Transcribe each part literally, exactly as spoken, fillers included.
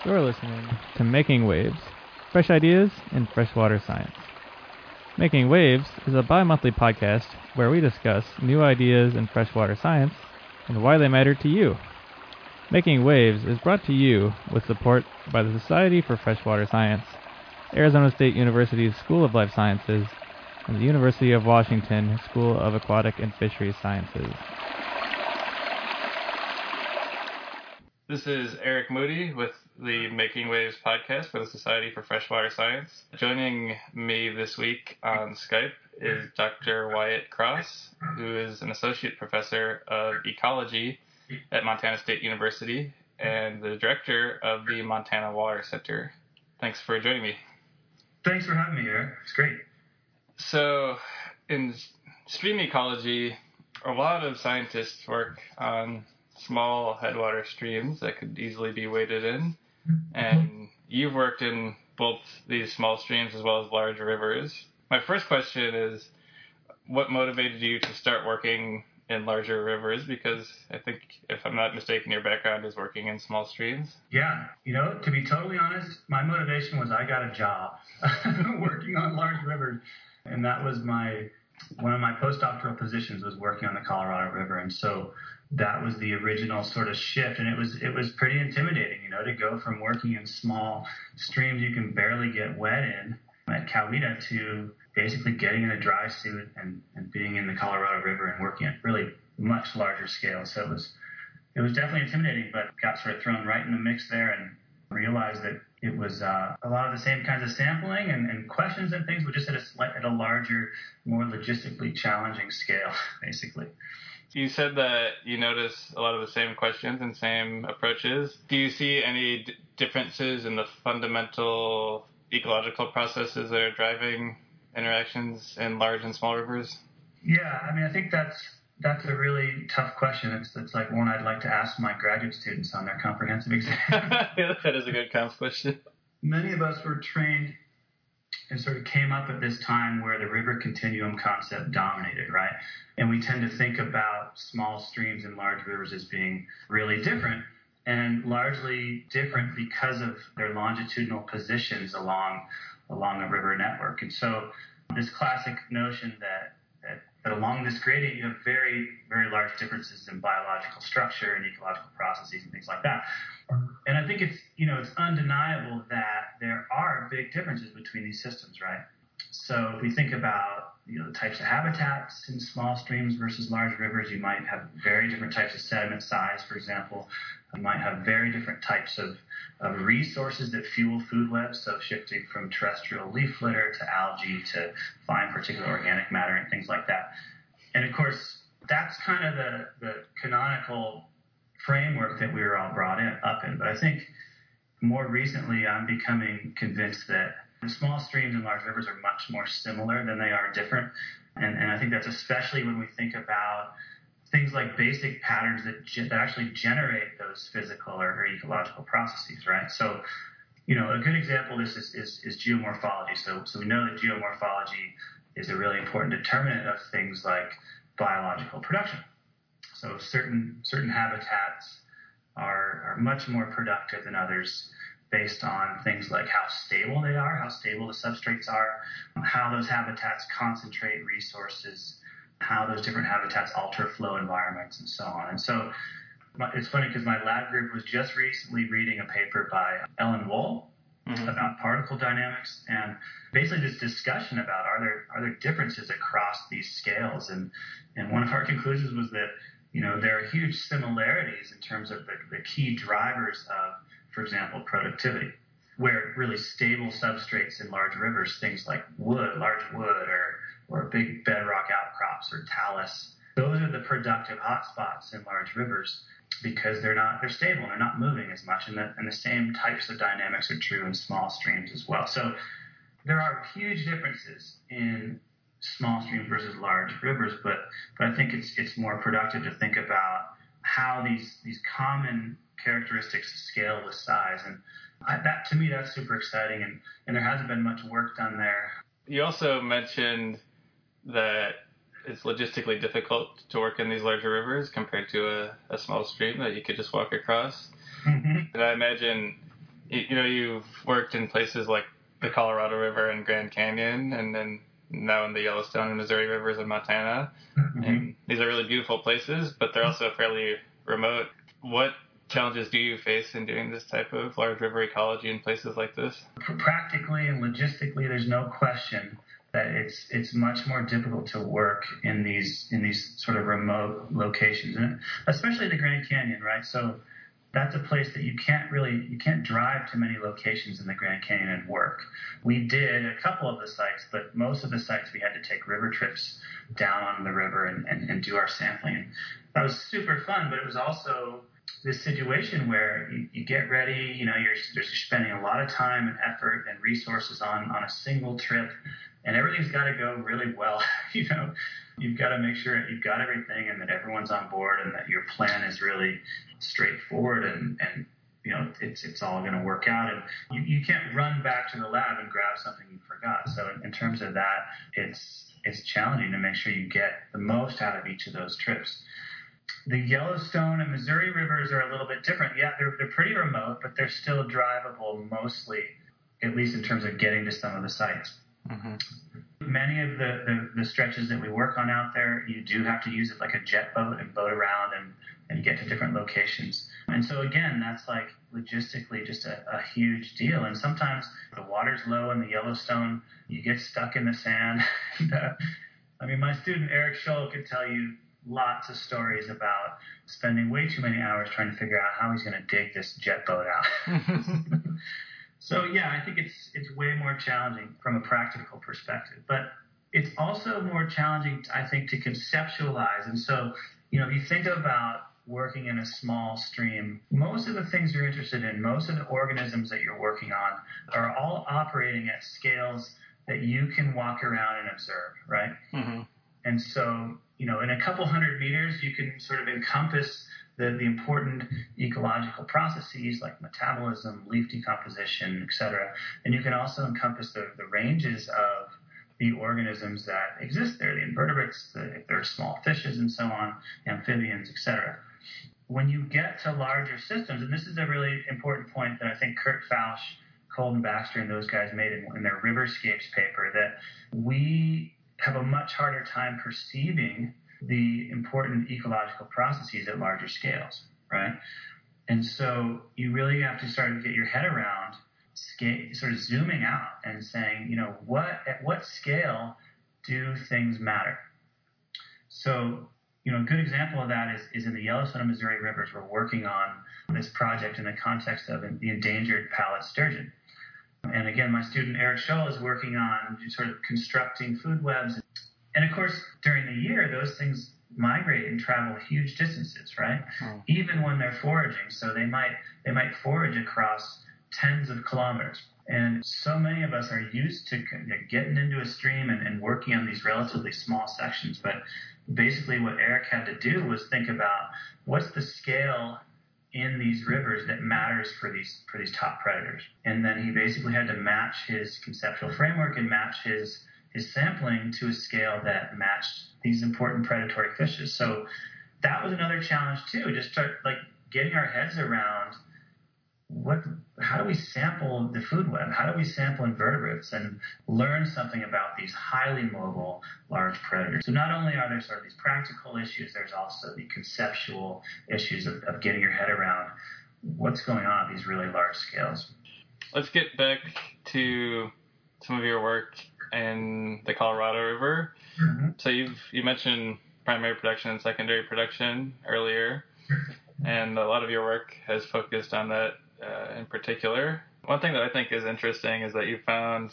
You're listening to Making Waves, fresh ideas in freshwater science. Making Waves is a bi-monthly podcast where we discuss new ideas in freshwater science and why they matter to you. Making Waves is brought to you with support by the Society for Freshwater Science, Arizona State University's School of Life Sciences, and the University of Washington School of Aquatic and Fisheries Sciences. This is Eric Moody with the Making Waves podcast for the Society for Freshwater Science. Joining me this week on Skype is Doctor Wyatt Cross, who is an associate professor of ecology at Montana State University and the director of the Montana Water Center. Thanks for joining me. Thanks for having me, Eric. It's great. So, in stream ecology, a lot of scientists work on small headwater streams that could easily be waded in, and you've worked in both these small streams as well as large rivers. My first question is, what motivated you to start working in larger rivers? Because I think, if I'm not mistaken, your background is working in small streams. Yeah, you know, to be totally honest, my motivation was I got a job working on large rivers, and that was my one of my postdoctoral positions was working on the Colorado River, and so that was the original sort of shift, and it was it was pretty intimidating, you know, to go from working in small streams you can barely get wet in at Coweta to basically getting in a dry suit and, and being in the Colorado River and working at really much larger scale. So it was it was definitely intimidating, but got sort of thrown right in the mix there and realized that it was uh, a lot of the same kinds of sampling and, and questions and things, but just at a slight, at a larger, more logistically challenging scale, basically. You said that you notice a lot of the same questions and same approaches. Do you see any d- differences in the fundamental ecological processes that are driving interactions in large and small rivers? Yeah, I mean, I think that's that's a really tough question. It's it's like one I'd like to ask my graduate students on their comprehensive exam. Yeah, that is a good comp question. Many of us were trained and sort of came up at this time where the river continuum concept dominated, right? And we tend to think about small streams and large rivers as being really different, and largely different because of their longitudinal positions along along a river network. And so this classic notion that, that, that along this gradient you have very, very large differences in biological structure and ecological processes and things like that. And I think it's, you know, it's undeniable that there are big differences between these systems, right? So if we think about, you know, the types of habitats in small streams versus large rivers, you might have very different types of sediment size, for example. You might have very different types of, of resources that fuel food webs, so shifting from terrestrial leaf litter to algae to fine particulate organic matter and things like that. And of course, that's kind of the, the canonical framework that we were all brought in, up in. But I think more recently I'm becoming convinced that the small streams and large rivers are much more similar than they are different. And, and I think that's especially when we think about things like basic patterns that, ge- that actually generate those physical or, or ecological processes, right? So, you know, a good example of this is, is, is geomorphology. So, so we know that geomorphology is a really important determinant of things like biological production. So certain certain habitats are, are much more productive than others based on things like how stable they are, how stable the substrates are, how those habitats concentrate resources, how those different habitats alter flow environments, and so on. And so it's funny because my lab group was just recently reading a paper by Ellen Wohl mm-hmm. about particle dynamics, and basically this discussion about are there are there differences across these scales. And, and one of our conclusions was that, you know, there are huge similarities in terms of the, the key drivers of, for example, productivity, where really stable substrates in large rivers, things like wood, large wood, or or big bedrock outcrops or talus, those are the productive hotspots in large rivers because they're not they're stable, they're not moving as much, and the, and the same types of dynamics are true in small streams as well. So there are huge differences in small streams versus large rivers, but but I think it's it's more productive to think about how these these common characteristics scale with size, and I, that to me that's super exciting, and, and there hasn't been much work done there. You also mentioned that it's logistically difficult to work in these larger rivers compared to a, a small stream that you could just walk across. Mm-hmm. And I imagine you, you know, you've worked in places like the Colorado River and Grand Canyon, and then now in the Yellowstone and Missouri Rivers in Montana. Mm-hmm. And these are really beautiful places, but they're also fairly remote. What challenges do you face in doing this type of large river ecology in places like this? Practically and logistically, there's no question that it's it's much more difficult to work in these in these sort of remote locations, and especially the Grand Canyon, right? So that's a place that you can't really you can't drive to many locations in the Grand Canyon and work. We did a couple of the sites, but most of the sites we had to take river trips down on the river and, and, and do our sampling. That was super fun, but it was also this situation where you, you get ready, you know, you're, you're spending a lot of time and effort and resources on, on a single trip, and everything's got to go really well. You know, you've got to make sure that you've got everything and that everyone's on board and that your plan is really straightforward and, and you know, it's it's all going to work out. And you, you can't run back to the lab and grab something you forgot. So in, in terms of that, it's it's challenging to make sure you get the most out of each of those trips. The Yellowstone and Missouri rivers are a little bit different. Yeah, they're they're pretty remote, but they're still drivable mostly, at least in terms of getting to some of the sites. Mm-hmm. Many of the, the, the stretches that we work on out there, you do have to use it like a jet boat and boat around and, and get to different locations. And so again, that's like logistically just a, a huge deal. And sometimes the water's low in the Yellowstone, you get stuck in the sand. and, uh, I mean, my student Eric Scholl could tell you lots of stories about spending way too many hours trying to figure out how he's going to dig this jet boat out. So yeah, I think it's it's way more challenging from a practical perspective, but it's also more challenging, I think, to conceptualize. And so, you know, if you think about working in a small stream, most of the things you're interested in, most of the organisms that you're working on are all operating at scales that you can walk around and observe, right? Mm-hmm. And so, you know, in a couple hundred meters, you can sort of encompass the, the important ecological processes like metabolism, leaf decomposition, et cetera. And you can also encompass the, the ranges of the organisms that exist there, the invertebrates, the, if there are small fishes and so on, amphibians, et cetera. When you get to larger systems, and this is a really important point that I think Kurt Fausch, Colden Baxter, and those guys made in, in their Riverscapes paper, that we have a much harder time perceiving the important ecological processes at larger scales, right? And so you really have to start to get your head around scale, sort of zooming out and saying, you know, what at what scale do things matter? So, you know, a good example of that is, is in the Yellowstone and Missouri rivers. We're working on this project in the context of the endangered Pallet sturgeon. And again, my student Eric Scholl is working on sort of constructing food webs. And of course, during the year, those things migrate and travel huge distances, right? Oh. Even when they're foraging. So they might they might forage across tens of kilometers. And so many of us are used to getting into a stream and, and working on these relatively small sections. But basically what Eric had to do was think about what's the scale in these rivers that matters for these for these top predators. And then he basically had to match his conceptual framework and match his his sampling to a scale that matched these important predatory fishes. So that was another challenge too, just start like getting our heads around what, how do we sample the food web? How do we sample invertebrates and learn something about these highly mobile large predators? So not only are there sort of these practical issues, there's also the conceptual issues of, of getting your head around what's going on at these really large scales. Let's get back to some of your work in the Colorado River. Mm-hmm. So you've you mentioned primary production and secondary production earlier, and a lot of your work has focused on that uh, in particular. One thing that I think is interesting is that you found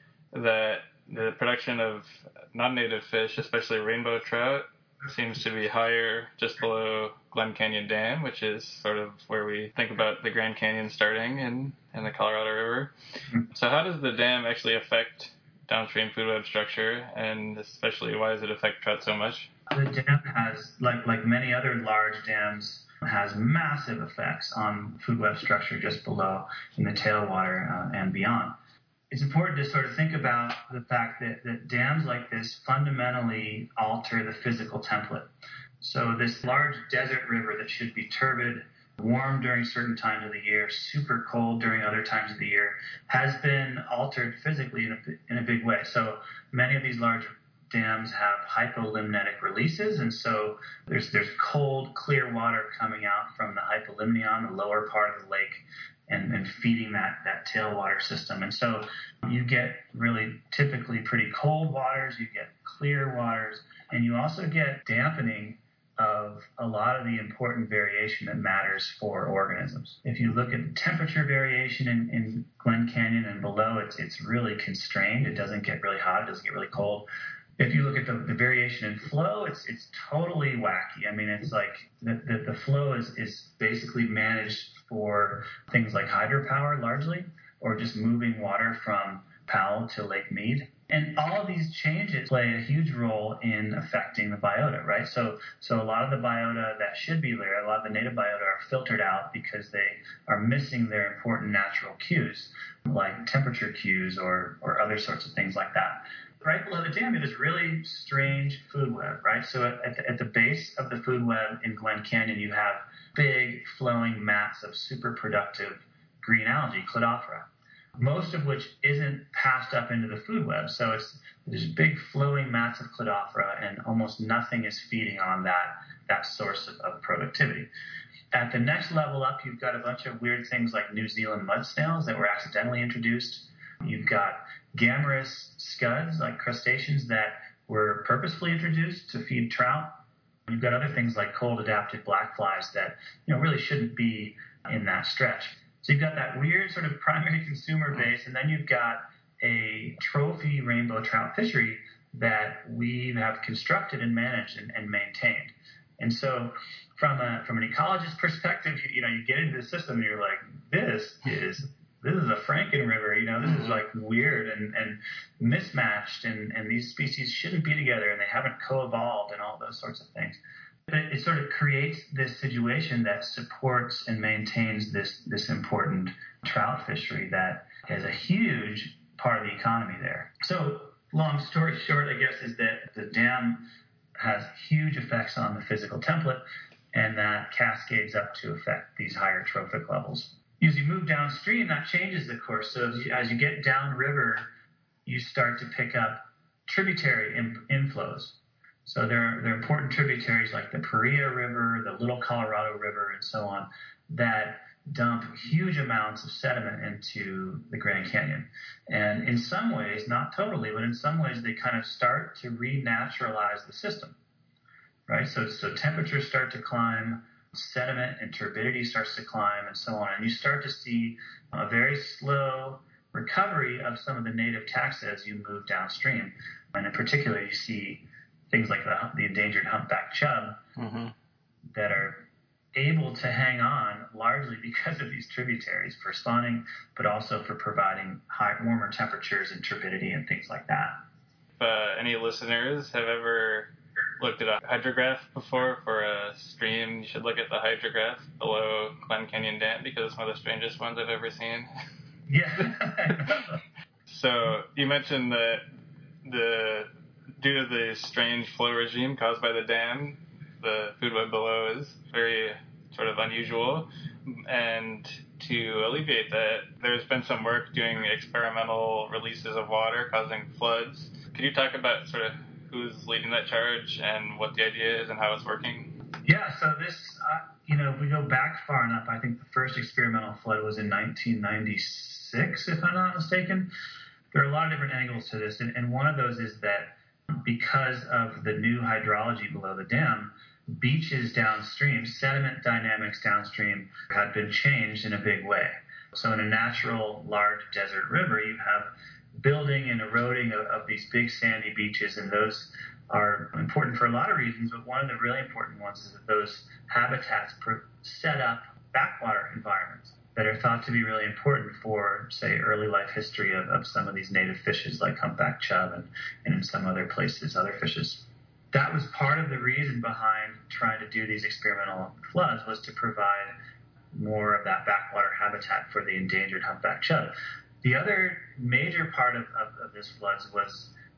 that the production of non-native fish, especially rainbow trout, seems to be higher just below Glen Canyon Dam, which is sort of where we think about the Grand Canyon starting in, in the Colorado River. So how does the dam actually affect downstream food web structure, and especially why does it affect trout so much? The dam has, like like many other large dams, has massive effects on food web structure just below in the tailwater uh, and beyond. It's important to sort of think about the fact that, that dams like this fundamentally alter the physical template. So this large desert river that should be turbid warm during certain times of the year, super cold during other times of the year, has been altered physically in a, in a big way. So many of these large dams have hypolimnetic releases, and so there's there's cold, clear water coming out from the hypolimnion, the lower part of the lake, and, and feeding that, that tailwater system. And so you get really typically pretty cold waters, you get clear waters, and you also get dampening of a lot of the important variation that matters for organisms. If you look at the temperature variation in, in Glen Canyon and below, it's it's really constrained. It doesn't get really hot, it doesn't get really cold. If you look at the, the variation in flow, it's it's totally wacky. I mean, it's like the, the, the flow is, is basically managed for things like hydropower largely, or just moving water from Powell to Lake Mead. And all of these changes play a huge role in affecting the biota, right? So so a lot of the biota that should be there, a lot of the native biota are filtered out because they are missing their important natural cues, like temperature cues or, or other sorts of things like that. Right below the dam, you have this really strange food web, right? So at the, at the base of the food web in Glen Canyon, you have big flowing mats of super productive green algae, Cladophora, most of which isn't passed up into the food web. So it's there's big flowing mats of Cladophora, and almost nothing is feeding on that, that source of, of productivity. At the next level up, you've got a bunch of weird things like New Zealand mud snails that were accidentally introduced. You've got Gammarus scuds, like crustaceans that were purposefully introduced to feed trout. You've got other things like cold-adapted black flies that, you know, really shouldn't be in that stretch. So you've got that weird sort of primary consumer base, and then you've got a trophy rainbow trout fishery that we have constructed and managed and, and maintained. And so from a from an ecologist perspective, you, you know, you get into the system and you're like, this is this is a Franken River, you know, this is like weird and, and mismatched, and, and these species shouldn't be together, and they haven't co-evolved and all those sorts of things. But it sort of creates this situation that supports and maintains this, this important trout fishery that has a huge part of the economy there. So long story short, I guess, is that the dam has huge effects on the physical template, and that cascades up to affect these higher trophic levels. As you move downstream, that changes the course. So as you, as you get downriver, you start to pick up tributary in, inflows. So there are, there are important tributaries like the Paria River, the Little Colorado River, and so on, that dump huge amounts of sediment into the Grand Canyon. And in some ways, not totally, but in some ways, they kind of start to renaturalize the system, right? So, so temperatures start to climb, sediment and turbidity starts to climb, and so on. And you start to see a very slow recovery of some of the native taxa as you move downstream. And in particular, you see things like the, the endangered humpback chub mm-hmm. that are able to hang on largely because of these tributaries for spawning, but also for providing high, warmer temperatures and turbidity and things like that. If uh, any listeners have ever looked at a hydrograph before for a stream, you should look at the hydrograph below Glen Canyon Dam, because it's one of the strangest ones I've ever seen. Yeah. So you mentioned that the due to the strange flow regime caused by the dam, the food web below is very sort of unusual. And to alleviate that, there's been some work doing experimental releases of water causing floods. Could you talk about sort of who's leading that charge and what the idea is and how it's working? Yeah, so this, uh, you know, if we go back far enough, I think the first experimental flood was in nineteen ninety-six, if I'm not mistaken. There are a lot of different angles to this, and, and one of those is that because of the new hydrology below the dam, beaches downstream, sediment dynamics downstream had been changed in a big way. So in a natural large desert river, you have building and eroding of, of these big sandy beaches, and those are important for a lot of reasons, but one of the really important ones is that those habitats set up backwater environments that are thought to be really important for, say, early life history of, of some of these native fishes like humpback chub and, and in some other places, other fishes. That was part of the reason behind trying to do these experimental floods, was to provide more of that backwater habitat for the endangered humpback chub. The other major part of, of, of this floods was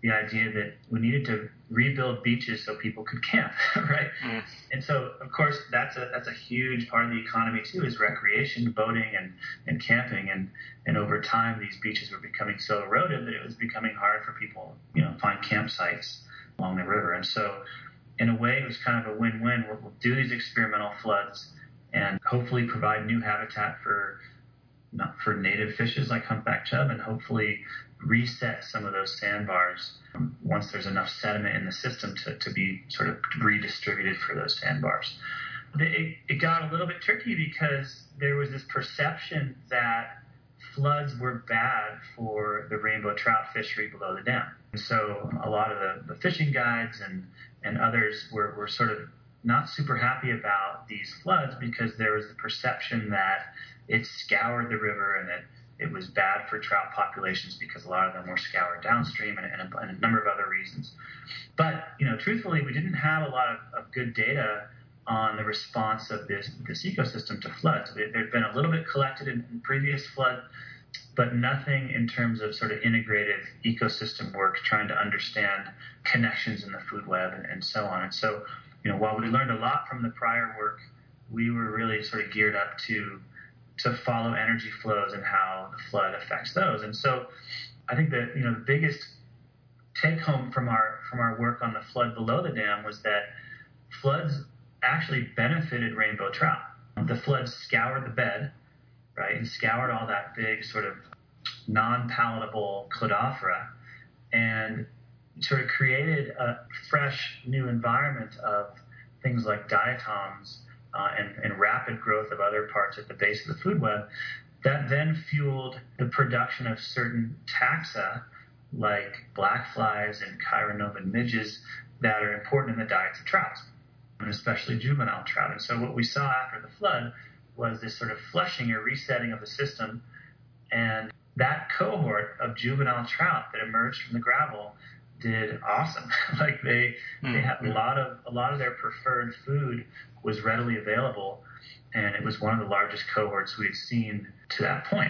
the idea that we needed to rebuild beaches so people could camp, right? Mm. And so, of course, that's a that's a huge part of the economy too, is recreation, boating, and, and camping. And and over time, these beaches were becoming so eroded that it was becoming hard for people, you know, find campsites along the river. And so, in a way, it was kind of a win-win. We'll, we'll do these experimental floods and hopefully provide new habitat for not for native fishes like humpback chub, and hopefully reset some of those sandbars once there's enough sediment in the system to, to be sort of redistributed for those sandbars. It, it got a little bit tricky because there was this perception that floods were bad for the rainbow trout fishery below the dam. And so a lot of the, the fishing guides and, and others were, were sort of not super happy about these floods because there was the perception that it scoured the river and that it was bad for trout populations because a lot of them were scoured downstream and, and, a, and a number of other reasons. But, you know, truthfully, we didn't have a lot of, of good data on the response of this this ecosystem to floods. There had been a little bit collected in, in previous flood, but nothing in terms of sort of integrated ecosystem work trying to understand connections in the food web and, and so on. And so, you know, while we learned a lot from the prior work, we were really sort of geared up to to follow energy flows and how the flood affects those. And so I think that, you know, the biggest take home from our from our work on the flood below the dam was that floods actually benefited rainbow trout. The floods scoured the bed, right, and scoured all that big sort of non-palatable Cladophora and sort of created a fresh new environment of things like diatoms uh, and, and rapid growth of other parts at the base of the food web that then fueled the production of certain taxa like black flies and chironovan midges that are important in the diets of trout, and especially juvenile trout. And so what we saw after the flood was this sort of flushing or resetting of the system, and that cohort of juvenile trout that emerged from the gravel did awesome. like they mm-hmm. they had a lot of a lot of their preferred food was readily available, and it was one of the largest cohorts we'd seen to that point.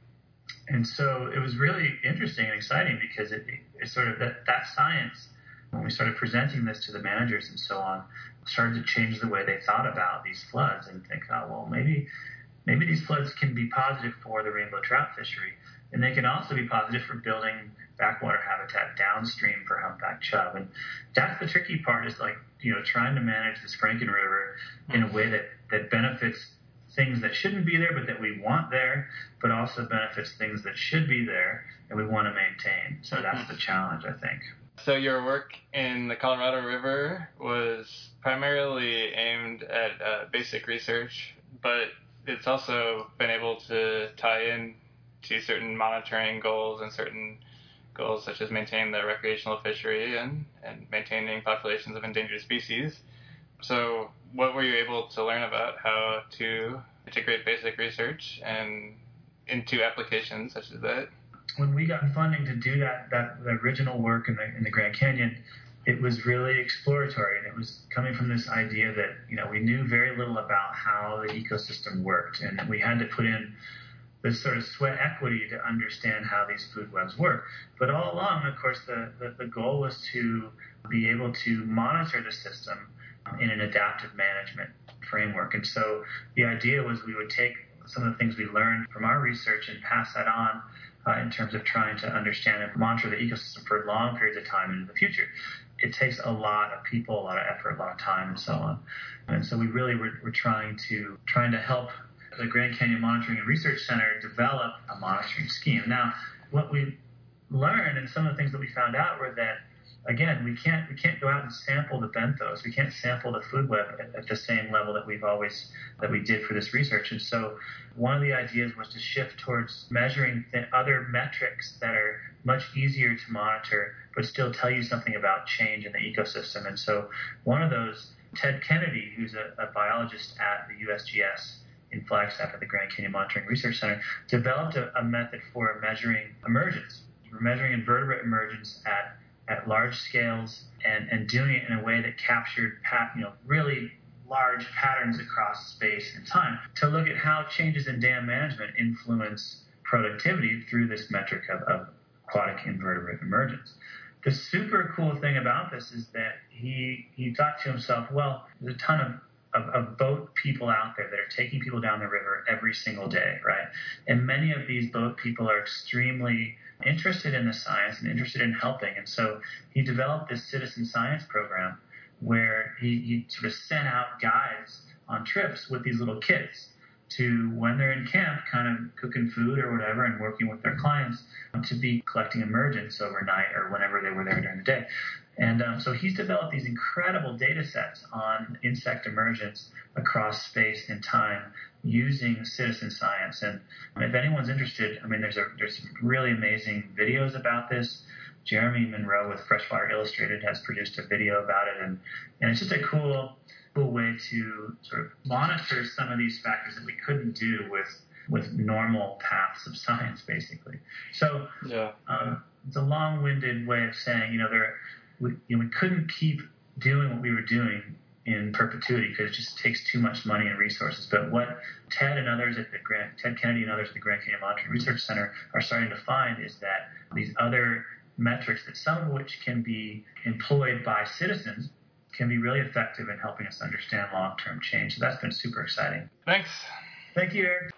And so it was really interesting and exciting because it, it sort of that, that science, when we started presenting this to the managers and so on, started to change the way they thought about these floods and think, oh, well, maybe maybe these floods can be positive for the rainbow trout fishery, and they can also be positive for building backwater habitat downstream for humpback chub. And that's the tricky part, is like, you know, trying to manage this Franken River in a way that, that benefits things that shouldn't be there but that we want there, but also benefits things that should be there and we want to maintain. So that's the challenge, I think. So your work in the Colorado River was primarily aimed at uh, basic research, but it's also been able to tie in to certain monitoring goals and certain goals such as maintaining the recreational fishery and, and maintaining populations of endangered species. So what were you able to learn about how to integrate basic research and into applications such as that? When we got funding to do that, that the original work in the, in the Grand Canyon, it was really exploratory, and it was coming from this idea that, you know, we knew very little about how the ecosystem worked, and we had to put in this sort of sweat equity to understand how these food webs work. But all along, of course, the, the, the goal was to be able to monitor the system in an adaptive management framework. And so the idea was we would take some of the things we learned from our research and pass that on uh, in terms of trying to understand and monitor the ecosystem for long periods of time into the future. It takes a lot of people, a lot of effort, a lot of time, and so on. And so we really were, were trying to trying to help the Grand Canyon Monitoring and Research Center develop a monitoring scheme. Now, what we learned and some of the things that we found out were that, again, we can't we can't go out and sample the benthos. We can't sample the food web at, at the same level that we've always that we did for this research. And so one of the ideas was to shift towards measuring the other metrics that are much easier to monitor, but still tell you something about change in the ecosystem. And so one of those, Ted Kennedy, who's a, a biologist at the U S G S in Flagstaff at the Grand Canyon Monitoring Research Center, developed a, a method for measuring emergence. We're measuring invertebrate emergence at at large scales and, and doing it in a way that captured pat, you know, really large patterns across space and time to look at how changes in dam management influence productivity through this metric of, of aquatic invertebrate emergence. the super cool thing about this is that he he thought to himself, well, there's a ton of Of, of boat people out there that are taking people down the river every single day, right? And many of these boat people are extremely interested in the science and interested in helping. And so he developed this citizen science program where he, he sort of sent out guides on trips with these little kits to, when they're in camp, kind of cooking food or whatever and working with their clients, um, to be collecting emergents overnight or whenever they were there during the day. And um, so he's developed these incredible data sets on insect emergence across space and time using citizen science. And if anyone's interested, I mean, there's a, there's some really amazing videos about this. Jeremy Monroe with Freshwater Illustrated has produced a video about it. And, and it's just a cool, cool way to sort of monitor some of these factors that we couldn't do with, with normal paths of science, basically. So yeah. um, it's a long-winded way of saying, you know, there We, you know, we couldn't keep doing what we were doing in perpetuity because it just takes too much money and resources. But what Ted and others at the Grand, Ted Kennedy and others at the Grand Canyon Monitoring Research Center are starting to find is that these other metrics, that some of which can be employed by citizens, can be really effective in helping us understand long-term change. So that's been super exciting. Thanks. Thank you, Eric.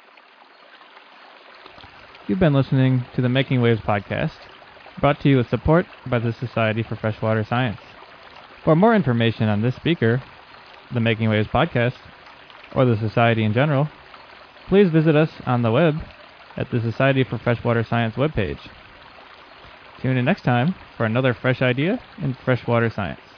You've been listening to the Making Waves podcast, brought to you with support by the Society for Freshwater Science. For more information on this speaker, the Making Waves podcast, or the Society in general, please visit us on the web at the Society for Freshwater Science webpage. Tune in next time for another fresh idea in freshwater science.